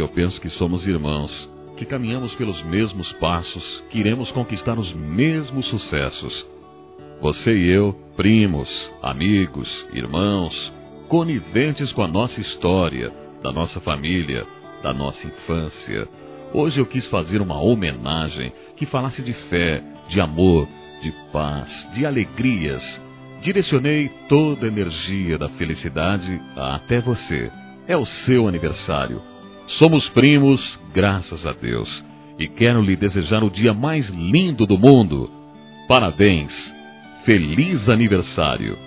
eu penso que somos irmãos, que caminhamos pelos mesmos passos, que iremos conquistar os mesmos sucessos. Você e eu, primos, amigos, irmãos, coniventes com a nossa história, da nossa família, da nossa infância. Hoje eu quis fazer uma homenagem que falasse de fé, de amor, de paz, de alegrias. Direcionei toda a energia da felicidade até você. É o seu aniversário. Somos primos, graças a Deus. E quero lhe desejar o dia mais lindo do mundo. Parabéns! Feliz aniversário!